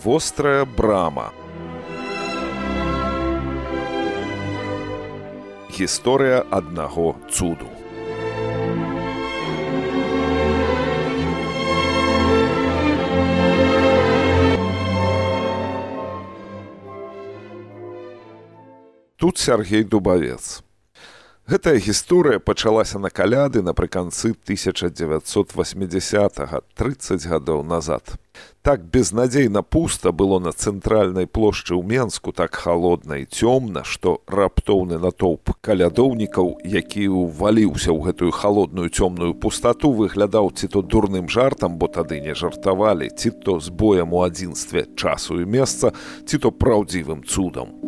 Вострая брама. Гісторыя аднаго цуду. Тут Сергей Дубавец. Гэтая гісторыя пачалася на каляды напрыканцы 1980-га, 30 гадоў назад. Так безнадзейна пуста было на цэнтральнай плошчы ў Менску, так халодна і цёмна, што раптоўны натоўп калядоўнікаў, які ўваліўся ў гэтую халодную цёмную пустату, выглядаў ці то дурным жартам, бо тады не жартавалі, ці то збоем у адзінстве часу і месца, ці то праўдзівым цудам.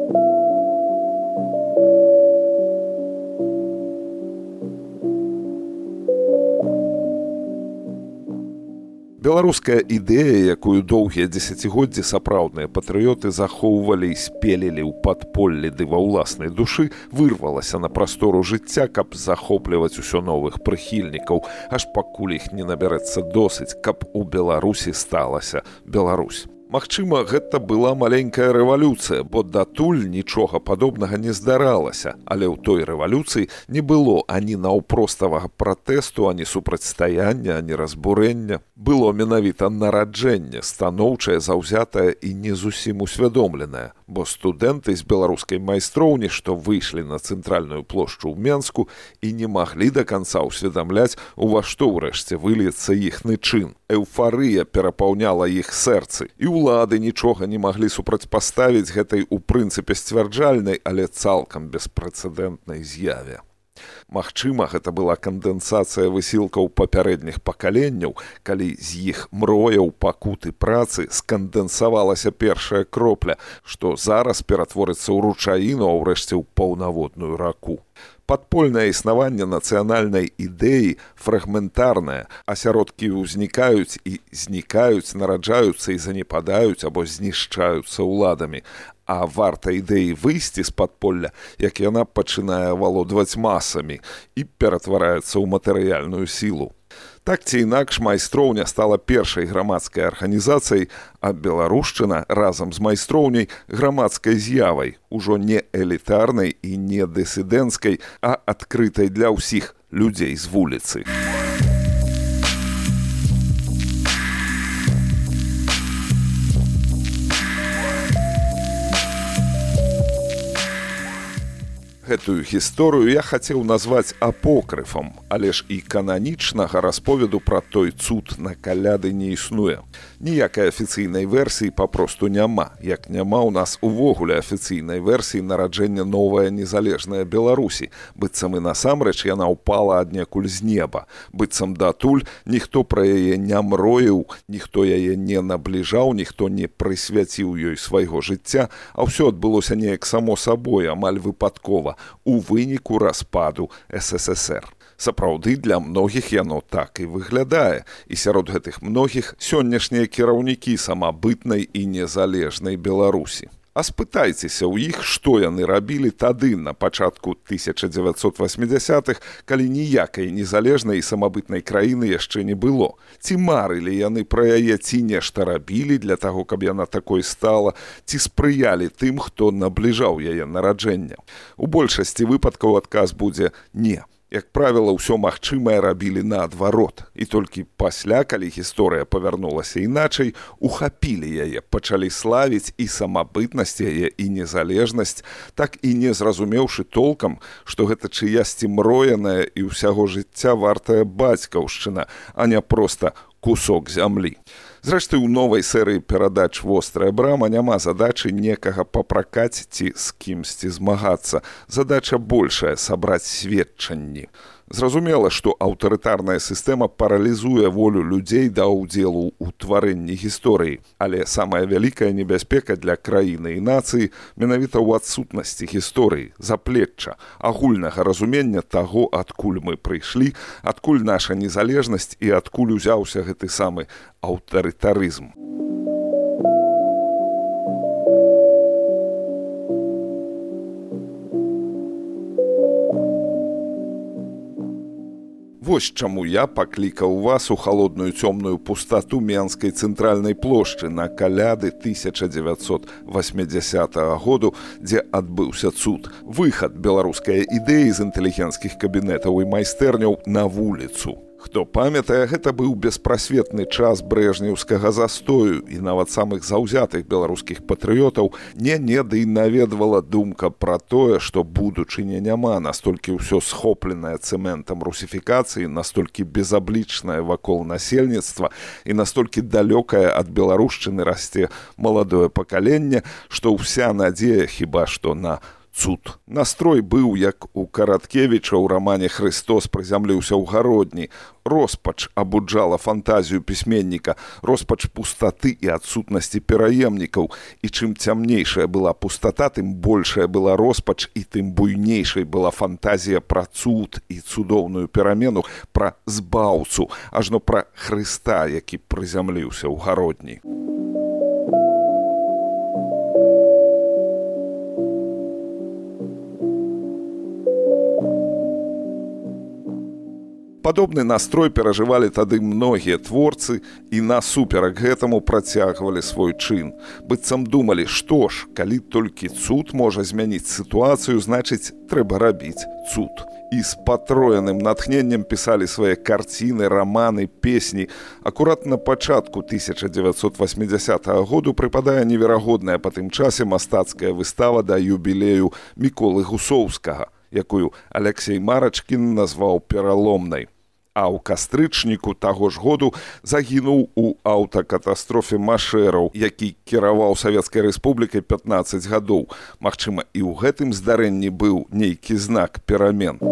Беларуская ідэя, якую доўгія дзесяцігоддзі сапраўдныя патрыёты захоўвалі і спелілі ў падполлі ды ва ўласнай душы, вырвалася на прастору жыцця, каб захопліваць усё новых прыхільнікаў, аж пакуль іх не набярэцца досыць, каб у Беларусі сталася Беларусь. Магчыма, гэта была маленькая рэвалюцыя, бо датуль нічога падобнага не здаралася, але ў той рэвалюцыі не было ані наўпроставага пратэсту, ані супрацьстаяння, ані разбурэння. Было менавіта нараджэнне, станоўчае, заўзятае і не зусім усвядомленае, бо студэнты з беларускай майстроўні, што выйшлі на цэнтральную плошчу ў Менску і не маглі да канца ўсведамляць, у ва што ўрэшце выльецца іхны чын. Эўфарыя перапаўняла іх сэрцы, і ўлады нічога не маглі супрацьпаставіць гэтай у прынцыпе сцвярджальнай, але цалкам беспрэцэдэнтнай з'яве. Магчыма, гэта была кандэнсацыя высілкаў папярэдніх пакаленняў, калі з іх мрояў, пакуты працы скандэнсавалася першая кропля, што зараз ператворыцца ў ручаіну, а ўрэшце ў паўнаводную раку. Падпольнае існаванне нацыянальнай ідэі фрагментарнае, асяродкі ўзнікаюць і знікаюць, нараджаюцца і занепадаюць або знішчаюцца ўладамі. А варта ідэі выйсці з падполля, як яна пачынае валодваць масамі і ператвараецца ў матэрыяльную сілу. Так ці інакш, майстроўня стала першай грамадскай арганізацыяй, а беларушчына разам з майстроўняй грамадскай з'явай, ужо не элітарнай і не дысідэнцкай, а адкрытай для ўсіх людзей з вуліцы. Гэтую гісторыю я хацеў назваць апокрыфам, але ж і кананічнага расповеду пра той цуд на каляды не існуе. Ніякай афіцыйнай версіі папросту няма, як няма ў нас увогуле афіцыйнай версіі нараджэння новая незалежная Беларусі, быццам і насамрэч яна ўпала аднекуль з неба, быццам датуль ніхто пра яе не мроіў, ніхто яе не набліжаў, ніхто не прысвяціў ёй свайго жыцця, а ўсё адбылося неяк само сабой, амаль выпадкова, у выніку распаду СССР. Сапраўды, для многіх яно так і выглядае, і сярод гэтых многіх сённяшнія кіраўнікі самабытнай і незалежнай Беларусі. А спытайцеся ў іх, што яны рабілі тады, на пачатку 1980-х, калі ніякай незалежнай і самабытнай краіны яшчэ не было. Ці марылі яны пра яе, ці нешта рабілі для таго, каб яна такой стала, ці спрыялі тым, хто набліжаў яе нараджэння. У большасці выпадкаў адказ будзе «не». Як правіла, ўсё магчымае рабілі наадварот. І толькі пасля, калі гісторыя павярнулася іначай, ухапілі яе, пачалі славіць і самабытнасць яе, і незалежнасць, так і не зразумеўшы толкам, што гэта чыясьці мрояная і ўсяго жыцця вартая бацькаўшчына, а не проста кусок зямлі. Зрэшты, у новай серыі перадач «Вострая брама» няма задачы некага папракаць ці з кімсьці змагацца. Задача большая – сабраць сведчанні. Зразумела, што аўтарытарная сістэма паралізуе волю людзей да ўдзелу ў тварэнні гісторыі, але самая вялікая небяспека для краіны і нацыі менавіта ў адсутнасці гісторыі, заплечча, агульнага разумення таго, адкуль мы прыйшлі, адкуль наша незалежнасць і адкуль узяўся гэты самы аўтарытарызм. Вось чаму я паклікаў вас у халодную цёмную пустату Менскай цэнтральнай плошчы на каляды 1980 году, дзе адбыўся цуд. Выхад беларускай ідэі з інтэлігенцкіх кабінетаў і майстэрняў на вуліцу. Хто памятае, гэта быў беспрасветны час брэжнеўскага застою, і нават самых заўзятых беларускіх патрыётаў не-не ды і наведвала думка пра тое, што будучыні няма, настолькі ўсё схопленае цэментам русіфікацыі, настолькі безаблічнае вакол насельніцтва і настолькі далёкае ад беларушчыны расце маладое пакаленне, што ўся надзея хіба што на цуд. Настрой быў, як у Караткевіча ў рамане «Хрыстос прызямліўся ў гародні». Роспач абуджала фантазію пісьменніка, роспач пустаты і адсутнасці пераемнікаў. І чым цямнейшая была пустата, тым большая была роспач, і тым буйнейшай была фантазія пра цуд і цудоўную перамену, пра збаўцу, ажно пра Хрыста, які прызямліўся ў гародні. Падобны настрой перажывалі тады многія творцы і насуперак гэтаму працягвалі свой чын. Быццам думалі, што ж, калі толькі цуд можа змяніць сітуацыю, значыць, трэба рабіць цуд. І з патроеным натхненнем пісалі свае карціны, раманы, песні. Акурат на пачатку 1980 году прыпадае неверагодная па тым часе мастацкая выстава да юбілею Міколы Гусоўскага, якую Алексей Марачкін назваў пераломнай. А ў кастрычніку таго ж году загінуў у аўтакатастрофе машэраў, які кіраваў Савецкай Рэспублікай 15 гадоў. Магчыма, і ў гэтым здарэнні быў нейкі знак перамен.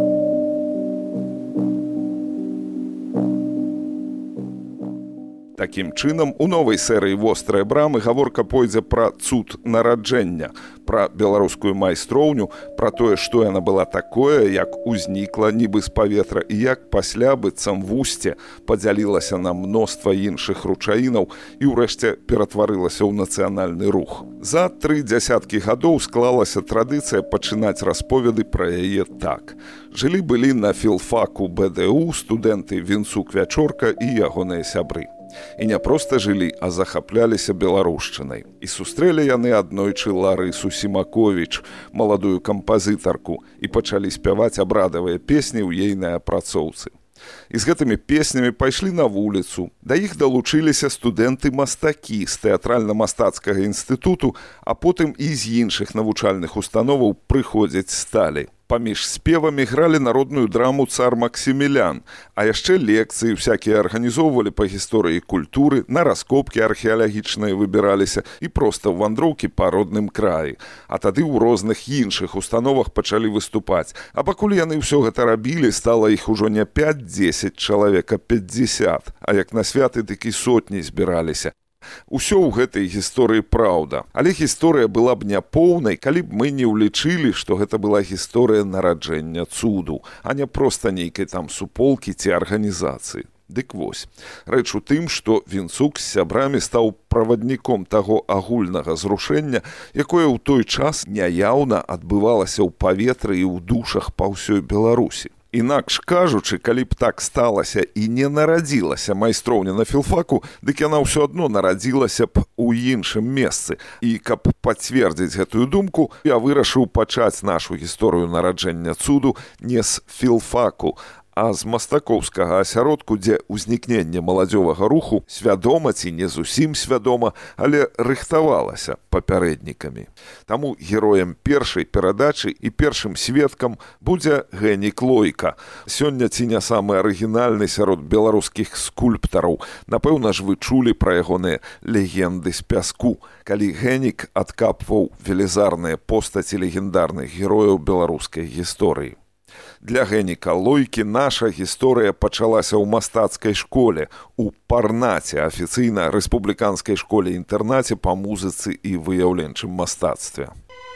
Такім чынам, у новай серыі «Вострыя брамы» гаворка пойдзе пра цуд нараджэння, пра беларускую майстроўню, пра тое, што яна была такое, як узнікла нібы з паветра і як пасля быццам вусце падзялілася на мноства іншых ручаінаў і ўрэшце ператварылася ў нацыянальны рух. За 3 дзясяткі гадоў склалася традыцыя пачынаць расповеды пра яе так. Жылі-былі на філфаку БДУ студэнты Вінцук Вячорка і ягоныя сябры. І не проста жылі, а захапляліся беларушчынай. І сустрэлі яны аднойчы Ларысу Сімаковіч, маладую кампазітарку, і пачалі спяваць абрадавыя песні ў ейнай апрацоўцы. І з гэтымі песнямі пайшлі на вуліцу. Да іх далучыліся студэнты-мастакі з тэатральна-мастацкага інстытуту, а потым і з іншых навучальных установаў прыходзяць сталі. Паміж спевамі гралі народную драму «Цар Максімілян», а яшчэ лекцыі всякія арганізоўвалі па гісторыі культуры, на раскопкі археалагічныя выбіраліся і проста ў вандроўкі па родным краі. А тады ў розных іншых установах пачалі выступаць. А пакуль яны ўсё гэта рабілі, стала іх ужо не 5-10 чалавек, а 50, а як на святы, дык і сотні збіраліся. Усё ў гэтай гісторыі праўда. Але гісторыя была б няпоўнай, калі б мы не ўлічылі, што гэта была гісторыя нараджэння цуду, а не проста нейкай там суполкі ці арганізацыі. Дык вось, рэч у тым, што Вінцук з сябрамі стаў правадніком таго агульнага зрушэння, якое ў той час няяўна адбывалася ў паветры і ў душах па ўсёй Беларусі. Інакш кажучы, калі б так сталася і не нарадзілася майстроўня на філфаку, дык яна ўсё адно нарадзілася б у іншым месцы. І каб пацвердзіць гэтую думку, я вырашыў пачаць нашу гісторыю нараджэння цуду не з філфаку, а з мастакоўскага асяродку, дзе ўзнікненне маладзёвага руху свядома ці не зусім свядома, але рыхтавалася папярэднікамі. Таму героем першай перадачы і першым сведкам будзе Генік Лойка. Сёння ці не самы арыгінальны сярод беларускіх скульптараў. Напэўна ж, вы чулі пра ягоныя легенды з пяску, калі Генік адкапваў велізарныя постаці легендарных герояў беларускай гісторыі. Для Геніка Лойкі наша гісторыя пачалася ў мастацкай школе, у Парнаце, афіцыйна рэспубліканскай школе-інтэрнаце па музыцы і выяўленчым мастацтве.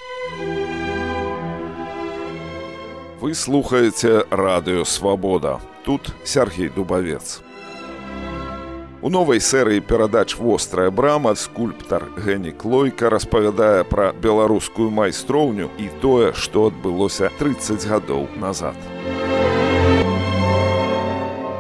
Вы слухаеце радыё «Свабода». Тут Сергей Дубавец. У новай серыі перадач «Вострая брама» скульптар Генік Лойка распавядае пра беларускую майстроўню і тое, што адбылося 30 гадоў назад.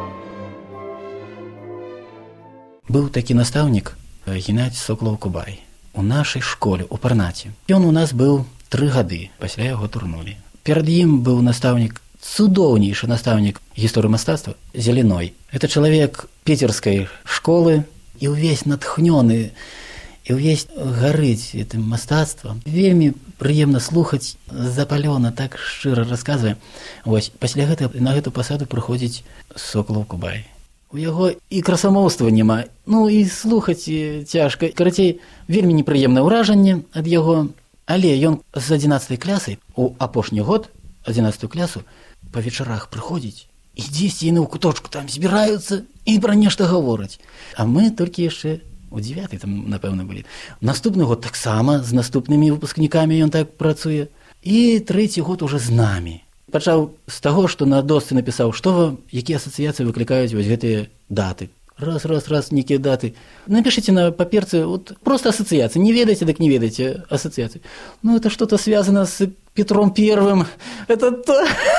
Быў такі настаўнік Геннадзь Сокалаў-Кубай у нашай школе у Парнаце. Ён у нас быў 3 гады, пасля яго турнулі. Перад ім быў настаўнік, цудоўнейшы настаўнік гісторыі мастацтва Зеленой. Это чалавек піцерскай школы і ўвесь натхнёны, і ўвесь гарыць гэтым мастацтвам. Вельмі прыемна слухаць, запалёна, так шчыра расказвае. Вось, пасля гэтага на гэту пасаду прыходзіць Сокалаў-Кубай. У яго і красамоўства няма, ну і слухаць цяжка. Карацей, вельмі непрыемнае ўражанне ад яго, але ён з 11 класай у апошні год, 11 класу, па вечарах прыходзіць, і дзесьці яны ў куточку там збіраюцца і пра нешта гавораць. А мы толькі яшчэ у 9 там, напэўна, былі. Наступны год таксама з наступнымі выпускнікамі ён так працуе. І 3-й год уже з намі. Пачаў з таго, што на досцы напісаў, што вам, якія асацыяцыі выклікаюць вось гэтыя даты. Раз, некія даты. Напішыце на паперцы, вот, просто асацыяцыі. Не ведаеце, так не ведаеце асацыяцыі. Ну, это что-то связано с Петром Первым. Это то...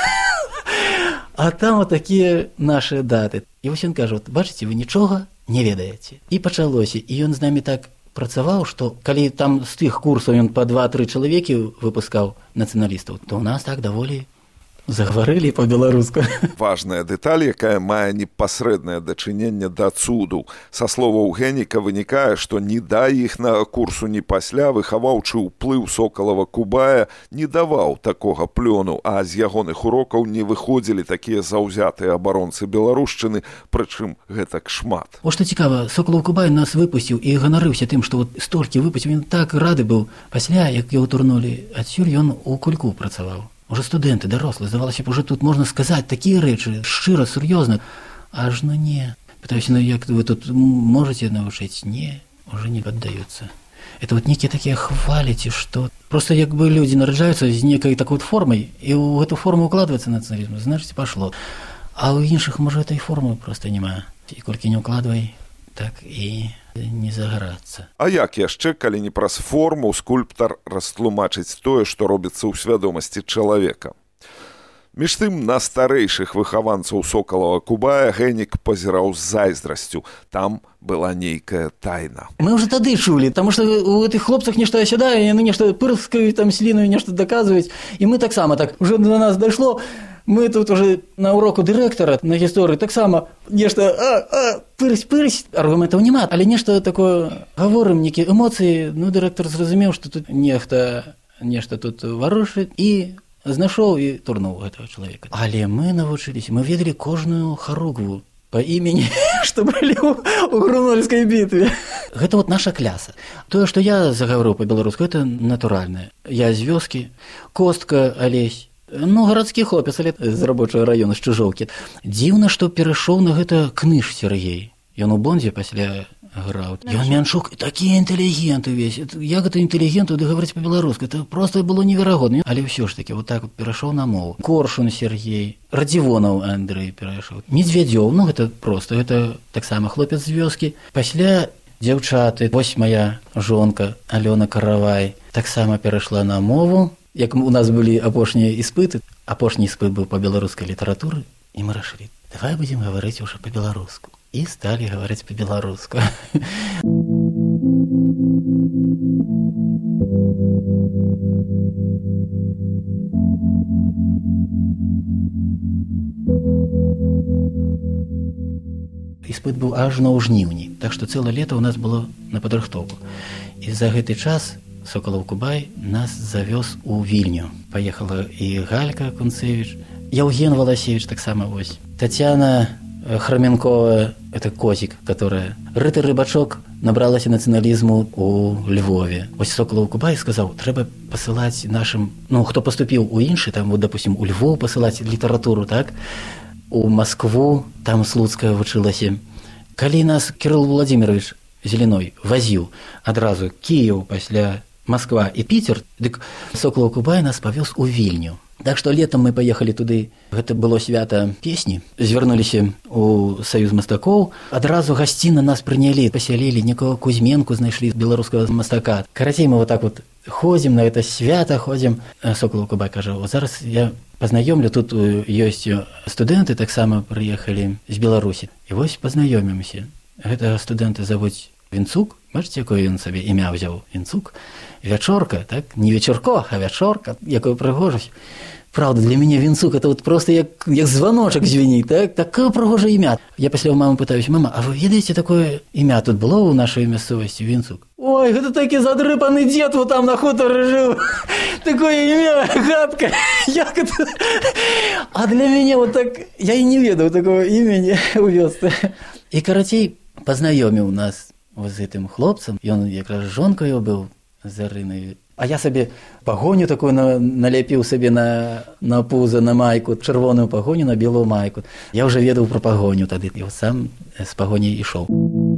А там вот такія нашы даты. І вось ён кажа, вот, бачыце, вы нічога не ведаеце. І пачалося. І ён з намі так працаваў, што калі там з тых курсаў ён па 2-3 чалавекі выпускаў нацыяналістаў, то ў нас так даволі загаварылі па-беларуску. Важная дэталь, якая мае непасрэднае дачыненне да цуду. Са словаў Генніка вынікае, што ні да іх на курсу, ні пасля выхаваўчы ўплыў Сокалава-Кубая не даваў такога плёну, а з ягоных урокаў не выходзілі такія заўзятыя абаронцы беларушчыны, прычым гэтак шмат. О, што цікава, Сокалаў-Кубай нас выпусціў і ганарыўся тым, што вот столькі выпусціў, ён так рады быў. Пасля, як яго турнулі адсюль, ён у кульку працаваў. Уже студэнты, дарослыя, здавалася б, уже тут можна сказаць такія рэчы, шчыра, сур'ёзна. Аж ну не. Пытаюся, ну як вы тут можаце навучыць? Не, уже не паддаюцца. Это вот некія такія хваліці, што просто як бы людзі нараджаюцца з некай такой формай, і ў гэту форму укладваецца нацыяналізм, значыць, пашло. А ў іншых, можа, этой формы просто няма. І колькі не ўкладвай, так і не загарацца. А як яшчэ, калі не праз форму, скульптар растлумачыць тое, што робіцца ў свядомасці чалавека? Між тым, на старэйшых выхаванцаў Сокалава-Кубая Геннік пазіраў з зайздрасцю. Там была нейкая тайна. Мы уже тады чулі, таму што у гэтых хлопцах нешта асядае, яны нешта пырскаюць, там слінаю нешта даказваюць, і мы таксама так, уже до нас дайшло. Мы тут уже на уроку дырэктара на гісторыі таксама нешта пырсь, аргументаў няма, але нешта такое гаворым, некія эмоцыі, ну дырэктар зразумеў, што тут нешта тут варушыць і знайшоў і турнуў гэтага чалавека. Але мы навучыліся, мы ведалі кожную харугву па імені, што былі ў Грунольскай бітве. Гэта вот наша кляса. Тое, што я загаварыў па-беларуску, это натуральнае. Я з вёскі, Костка, Алесь. Ну, гарадскі хлопец, але з рабочага раёна, з Чужоўкі. Дзіўна, што перайшоў на гэта Кныж Сергей. Ён у Бондзе пасля граў. Ён Мяншук, такі інтэлігент увесь. Як гэта інтэлігенту гаварыць па-беларуску? Это просто было неверагодна. Але ўсё ж такі, вот так вот перайшоў на мову. Коршун Сергей, Радзівонаў Андрэй перайшоў. Медзвядзёў, ну, гэта просто, гэта таксама хлопец з вёскі. Пасля дзяўчаты, вось моя жонка Алёна Каравай, таксама перайшла на мову. Як у нас былі апошнія іспыты, апошні іспыт быў па беларускай літаратуры, і мы рашылі, давай будзем гаварыць уже па-беларуску. І сталі гаварыць па-беларуску. Іспыт быў ажно ў жніўні, так што цэлае лета ў нас было на падрыхтоўку. І за гэты час Сокалаў-Кубай нас завёз у Вільню. Паехала і Галька Кунцевіч, Яўген Валасевіч таксама вось. Тацяна Храменкова, это Козік, которая Рыта Рыбачок набралася нацыяналізму у Львове. Вось Сокалаў-Кубай сказаў, трэба пасылаць нашым, ну, хто паступіў у іншы, там, вот, допустим, у Львов пасылаць літаратуру, так? У Маскву, там Слуцкая вучылася. Калі нас Кірыл Владимирович Зеленой вазіў адразу Кіеў, пасля Москва і Піцер, дык Сокалаў-Кубай нас павёз у Вільню. Так што летом мы паехалі туды, гэта было свята песні, звярнуліся ў Саюз мастакоў, адразу гасцінна нас прынялі, пасялілі, некага Кузьменку знайшлі беларускага мастака. Карацей, мы вот так вот ходзім на гэта свята, ходзім. Сокалаў-Кубай кажа, вот зараз я пазнаёмлю, тут ёсць студэнты, таксама прыехалі з Беларусі. І вось пазнаёмімся. гэтага студэнта завуць Вінцук. Бачыце, якое ён сабе імя ўзяў? Вінцук. Вячорка, так? Не вечерко, а вячорка. Якую прыгожасць. Правда, для мяне Вінцук это вот просто як званочак звініць, так? Такое прыгожае імя. Я пасля ў мамы пытаюсь: мама, а вы ведаеце такое імя тут было ў нашай мясцовасці? Вінцук. Ой, гэта такі задрыпаны дзед вот там на хутары жыў. Такое імя, гадка. Як это? А для мяне вот так, я і не ведаў такого імені ў вёсцы. І карацей, пазнаёміў нас вот з гэтым хлопцам. Ён якраз жонкаю быў, Зарынай. А я сабе пагоню такую наляпіў сабе на пузо, на майку, чырвоную пагоню на белую майку. Я ўжо ведаў пра пагоню тады. І сам з пагоняй ішоў.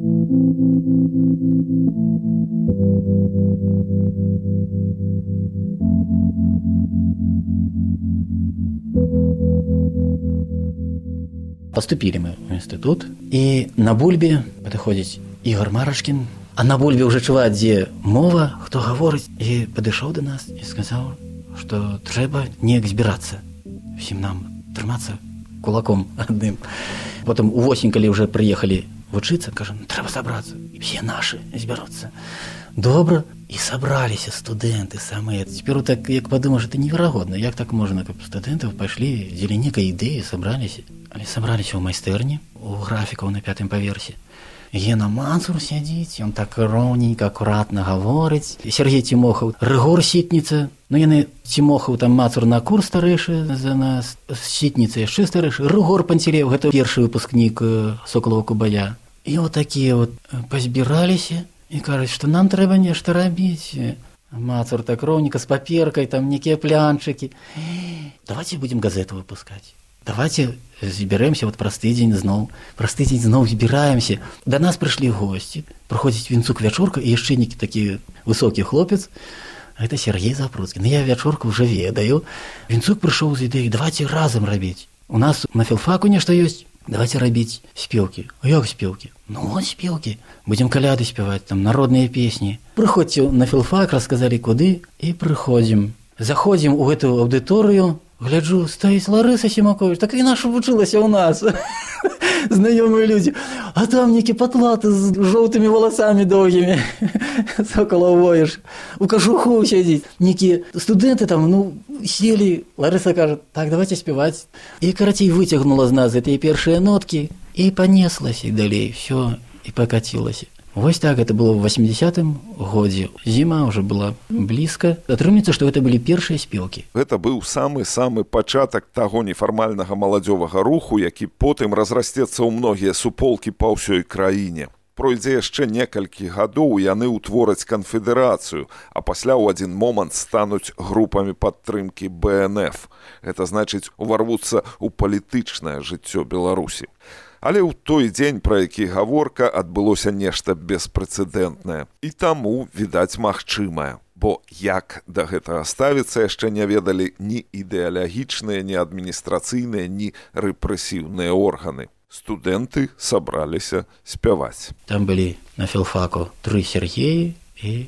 Паступілі мы ў інстытут, і на бульбе падыходзіць Ігор Марашкін. А на бульбе ўжо чуваць, дзе мова, хто гаворыць, і падышоў да нас і сказаў, што трэба неяк збірацца. Усім нам трымацца кулаком адным. Потым увосень, калі ўжо прыехалі вучыцца, кажам, трэба сабрацца. І все нашы збяруцца. Добра, і сабраліся студэнты самыя. Цяпер так, як падумаеш, это неверагодна. Як так можна, каб студэнтаў пайшлі, дзеля некай ідэі, сабраліся. Але сабраліся ў майстэрні, у графікаў на 5-м паверсе. Гена Мацур сядзіць, ён так роўненька, акуратна гаворыць. Сергей Цімохаў, Рыгор Сітніца. Ну, яны Цімохаў, там Мацур на курс старэйшы за нас, Сітніца яшчэ старэйшы. Рыгор Панцелеў, гэта першы выпускнік Сокалова Кубая. І вот такія вот пазбіраліся і кажуць, што нам трэба нешта рабіць. Мацур так роўненька, з паперкай, там некія плянчыкі. Давайте будем газету выпускаць. Давайте зберемся вот праз тыдзень зноў. Праз тыдзень зноў збіраемся. Да нас прыйшлі госці. Прыходзіць Вінцук Вячорка і яшчэ некі такі высокі хлопец. Гэта Сергей Запруцкін. Я Вячорку ўжо ведаю. Вінцук прыйшоў з ідэяй: давайте разам рабіць. У нас на філфаку нешта ёсць. Давайте рабіць спеўкі. А як спеўкі? Ну, вот спеўкі. Будзем каляды спяваць, там народныя песні. Прыходзьце на філфак, расказалі куды, і прыходзім. Заходзім у гэту аўдыторыю. Гляджу, стаіць Ларыса Сімакович, так і наша вучылася ў нас. Знаёмыя людзі. А там некі патлаты з жоўтымі валасамі доўгімі. Сокалаў воеш. У кажуху сядзіць. Некі студэнты там, ну, селі. Ларыса кажа, так, давайте спяваць. І карацей выцягнула з нас гэтыя першыя ноткі і панеслася далей. Всё, і пакацілася. Вось так, это было ў 80-м годзе. Зіма ўжо была блізка. Атрымліваецца, што гэта былі першыя спеўкі. Гэта быў самы-самы пачатак таго нефармальнага маладзёвага руху, які потым разрасцецца ў многія суполкі па ўсёй краіне. Пройдзе яшчэ некалькі гадоў, яны ўтвораць канфедэрацыю, а пасля ў адзін момант стануць групамі падтрымкі БНФ. Гэта значыць, уварвуцца ў палітычнае жыццё Беларусі. Але ў той дзень, пра які гаворка, адбылося нешта беспрэцэдэнтнае. І таму, відаць, магчымае. Бо як да гэтага ставіцца, яшчэ не ведалі ні ідэалагічныя, ні адміністрацыйныя, ні рэпрэсіўныя органы. Студэнты сабраліся спяваць. Там былі на філфаку 3 Сергеі і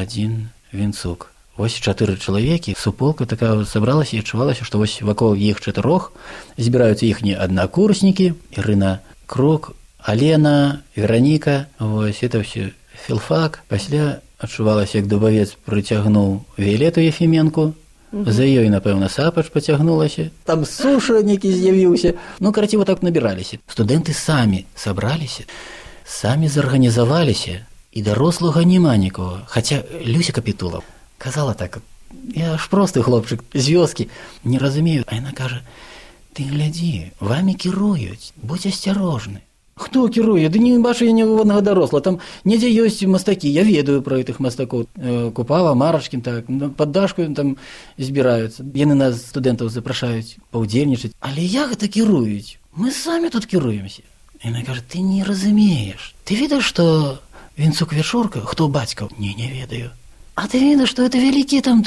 1 Вінцук. Вось 4 чалавекі, суполка такая сабралася і адчувалася, што вось вакол іх 4 збіраюцца іхнія аднакурснікі: Ірына Крук, Алена, Вераніка. Вось это ўсё філфак. Пасля адчувалася, як дубавец прыцягнуў Віялету Ефіменку. За ёй, напэўна, Сапач пацягнулася. Там суша некі з'явіўся. Ну, карацей, вот так набіраліся. Студэнты самі сабраліся, самі зарганізаваліся, і дарослага няма нікога. Хаця Люся Капітулаў казала так: я ж просты хлопчык з вёскі, не разумею. А яна кажа: ты глядзі, вамі кіруюць, будзь асцярожны. Хто кіруе? Ды не бачу я ніводнага даросла. Там недзе ёсць мастакі, я ведаю пра гэтых мастакоў. Купава, Марашкін, так, пад дашку там збіраюцца. Яны нас, студэнтаў, запрашаюць паўдзельнічаць. Але як гэта кіруюць? Мы самі тут кіруемся. Яна кажа: ты не разумееш. Ты ведаеш, што Вінцук Вячорка, хто бацька? Не ведаю. А ты видишь, что это великие там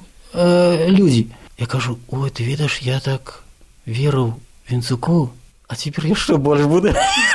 люди. Я кажу: ой, ты видишь, я так веру Вінцуку, а теперь я что, больше буду?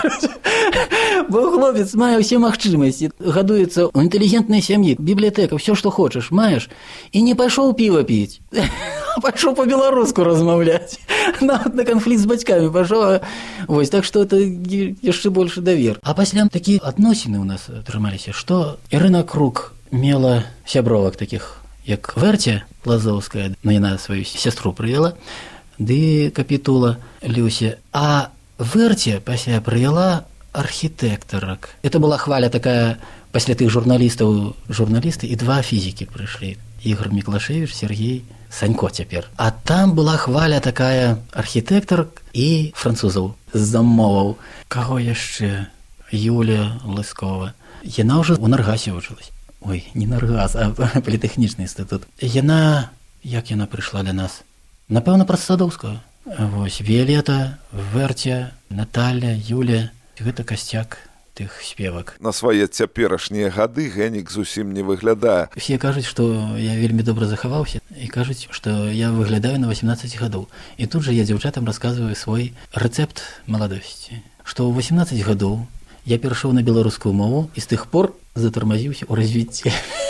Бо хлопец мае ўсе магчымасці, гадуецца ў інтэлігентнай сям'і, бібліятэка, все, што хочаш, маеш, і не пайшоў піва піць. пайшоў па-беларуску размаўляць. Нават на канфлікт з бацькамі пайшоў. Вось, так што это яшчэ большы давер. А пасля такія адносіны ў нас атрымаліся, што Ірына Крук мела сябровак такіх, як Вэрця Лазоўская, яна сваю сястру прывяла, ды Капітула Люся. А Вэрця пасля прывяла архітэктарак. Это была хваля такая, пасля тых журналісты і два фізікі прыйшлі. Ігор Міклашевіч, Сергей Санько цяпер. А там была хваля такая архітэктар і французаў з замоваў. Каго яшчэ? Юлія Лыскова. Яна ўжо ў Наргасе вучылась. Ой, не Наргас, а політэхнічны інстытут. Яна, як яна прыйшла да нас? Напэўна, праз Садоўскую. Вось, Віялета, Вэрця, Наталя, Юлія. Гэта касцяк тых спевак. На свае цяперашнія гады Генік зусім не выглядае. Все кажуць, што я вельмі добра захаваўся, і кажуць, што я выглядаю на 18 гадоў. І тут жа я дзяўчатам расказваю свой рэцэпт маладосці. Што ў 18 гадоў я перайшоў на беларускую мову і з тых пор затармазіўся ў развіцці.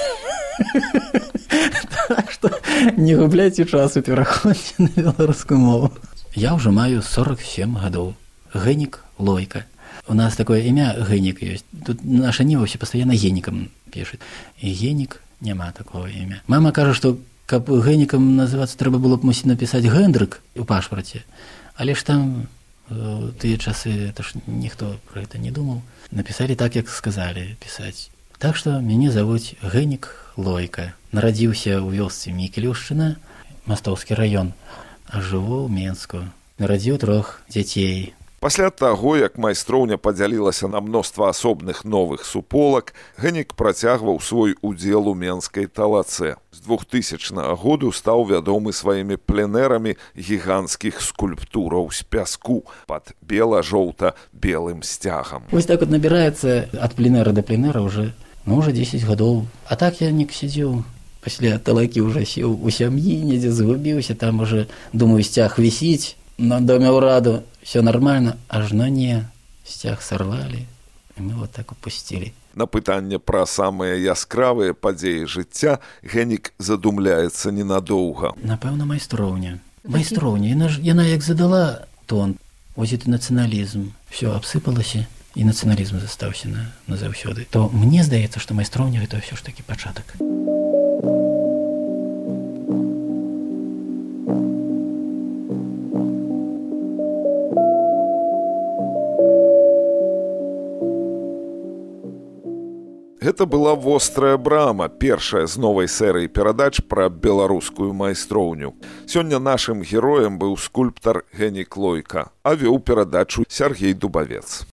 Так што не губляйце часу, пераходзьце на беларускую мову. Я ўжо маю 47 гадоў. Генік Лойка. У нас такое імя Генік ёсць. Тут наша Ніва ўсе пастаянна Генікам пішуць. І Генік няма такого імя. Мама кажа, што каб Генікам называцца, трэба было б мусіць напісаць Гендрык у пашпарце. Але ж там тыя часы, это ж ніхто пра гэта не думаў. Напісалі так, як сказалі пісаць. Так што мяне завуць Генік Лойка. Нарадзіўся ў вёсцы Мікелюшчына, Мастоўскі раён, а жыву ў Менску. Нарадзіў 3 дзяцей. Пасля таго, як майстроўня падзялілася на мноства асобных новых суполак, Генік працягваў свой удзел у менскай талацэ. З 2000 году стаў вядомы сваімі пленэрамі гіганцкіх скульптураў з пяску пад бела-жоўта-белым сцягам. Вось так вот набіраецца ад пленэра да пленэра уже 10 гадоў. А так я не сидзеў. Пасля талакі уже сеў у сям'і, недзе згубіўся, там уже, думаю, сцяг вісіць на доме ўраду. Все нормально, аж но не, сцяг сорвали, и мы вот так упустили. На пытанне пра самыя яскравыя падзеі жыцця Генік задумляецца ненадоўга. Напэўна, майстроўня. Майстроўня, яна як задала тон, вось гэты нацыяналізм, все абсыпалася, і нацыяналізм застаўся назаўсёды. То мне здаецца, што майстроўня гэта ўсё ж такі пачатак. Гэта была «Вострая брама», першая з новай серыі перадач пра беларускую майстроўню. Сёння нашым героем быў скульптар Генік Лойка, а вёў перадачу Сергей Дубавец.